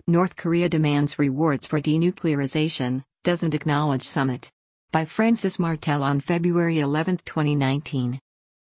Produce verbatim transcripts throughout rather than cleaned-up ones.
North Korea demands rewards for denuclearization, doesn't acknowledge summit. By Francis Martel on February eleventh, twenty nineteen.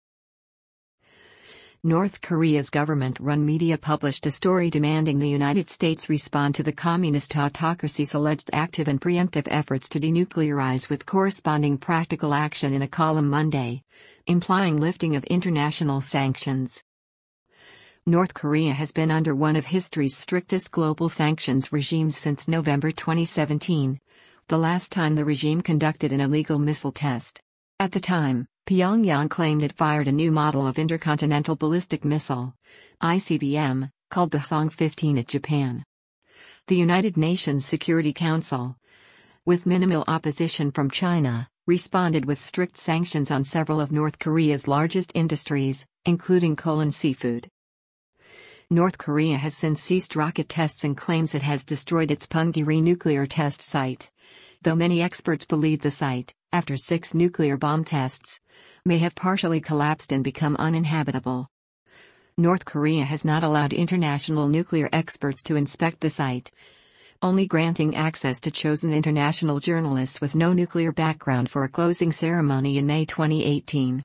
North Korea's government-run media published a story demanding the United States respond to the communist autocracy's alleged active and preemptive efforts to denuclearize with corresponding practical action in a column Monday, implying lifting of international sanctions. North Korea has been under one of history's strictest global sanctions regimes since November twenty seventeen, the last time the regime conducted an illegal missile test. At the time, Pyongyang claimed it fired a new model of intercontinental ballistic missile, I C B M, called the Hwasong fifteen at Japan. The United Nations Security Council, with minimal opposition from China, responded with strict sanctions on several of North Korea's largest industries, including coal and seafood. North Korea has since ceased rocket tests and claims it has destroyed its Punggye-ri nuclear test site, though many experts believe the site, after six nuclear bomb tests, may have partially collapsed and become uninhabitable. North Korea has not allowed international nuclear experts to inspect the site, only granting access to chosen international journalists with no nuclear background for a closing ceremony in May twenty eighteen.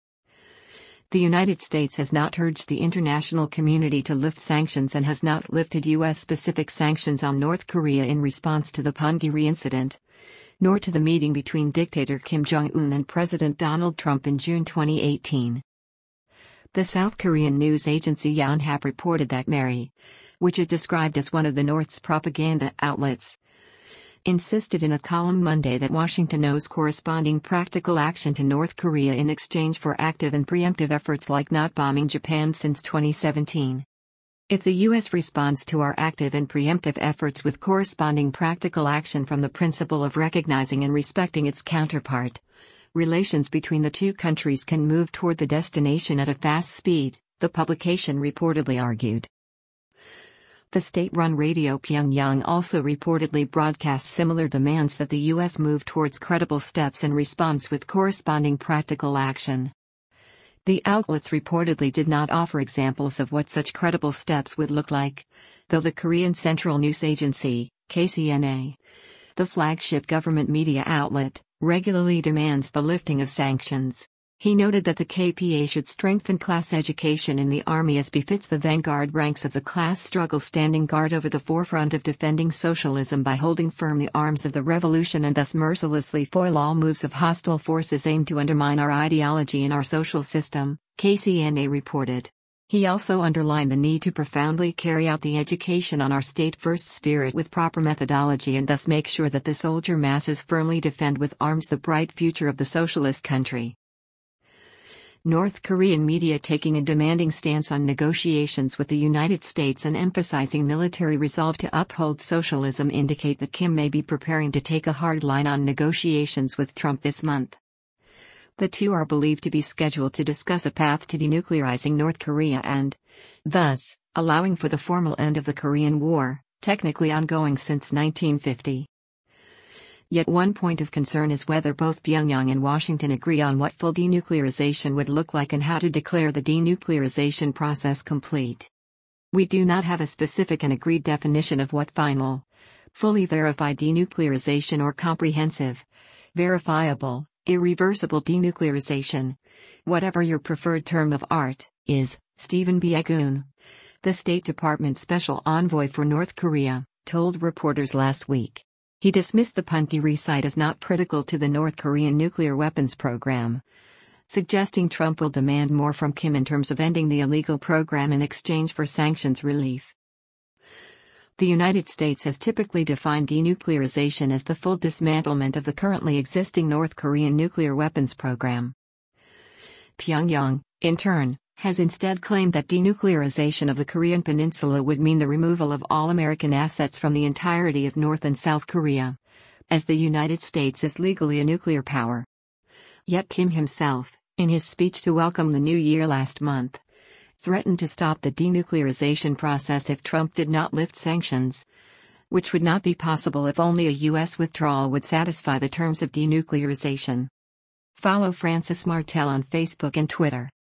The United States has not urged the international community to lift sanctions and has not lifted U S-specific sanctions on North Korea in response to the Punggye-ri incident, nor to the meeting between dictator Kim Jong-un and President Donald Trump in June twenty eighteen. The South Korean news agency Yonhap reported that Mary, which it described as one of the North's propaganda outlets, insisted in a column Monday that Washington owes corresponding practical action to North Korea in exchange for active and preemptive efforts like not bombing Japan since twenty seventeen. If the U S responds to our active and preemptive efforts with corresponding practical action from the principle of recognizing and respecting its counterpart, relations between the two countries can move toward the destination at a fast speed, the publication reportedly argued. The state-run radio Pyongyang also reportedly broadcast similar demands that the U S move towards credible steps in response with corresponding practical action. The outlets reportedly did not offer examples of what such credible steps would look like, though the Korean Central News Agency, K C N A, the flagship government media outlet, regularly demands the lifting of sanctions. He noted that the K P A should strengthen class education in the army as befits the vanguard ranks of the class struggle, standing guard over the forefront of defending socialism by holding firm the arms of the revolution and thus mercilessly foil all moves of hostile forces aimed to undermine our ideology and our social system, K C N A reported. He also underlined the need to profoundly carry out the education on our state-first spirit with proper methodology and thus make sure that the soldier masses firmly defend with arms the bright future of the socialist country. North Korean media taking a demanding stance on negotiations with the United States and emphasizing military resolve to uphold socialism indicate that Kim may be preparing to take a hard line on negotiations with Trump this month. The two are believed to be scheduled to discuss a path to denuclearizing North Korea and, thus, allowing for the formal end of the Korean War, technically ongoing since nineteen fifty. Yet one point of concern is whether both Pyongyang and Washington agree on what full denuclearization would look like and how to declare the denuclearization process complete. We do not have a specific and agreed definition of what final, fully verified denuclearization or comprehensive, verifiable, irreversible denuclearization, whatever your preferred term of art, is, Stephen Biegun, the State Department Special Envoy for North Korea, told reporters last week. He dismissed the Punggye-ri site as not critical to the North Korean nuclear weapons program, suggesting Trump will demand more from Kim in terms of ending the illegal program in exchange for sanctions relief. The United States has typically defined denuclearization as the full dismantlement of the currently existing North Korean nuclear weapons program. Pyongyang, in turn, has instead claimed that denuclearization of the Korean peninsula would mean the removal of all American assets from the entirety of North and South Korea, as the United States is legally a nuclear power. Yet Kim himself, in his speech to welcome the new year last month, threatened to stop the denuclearization process if Trump did not lift sanctions, which would not be possible if only a U S withdrawal would satisfy the terms of denuclearization. Follow Francis Martel on Facebook and Twitter.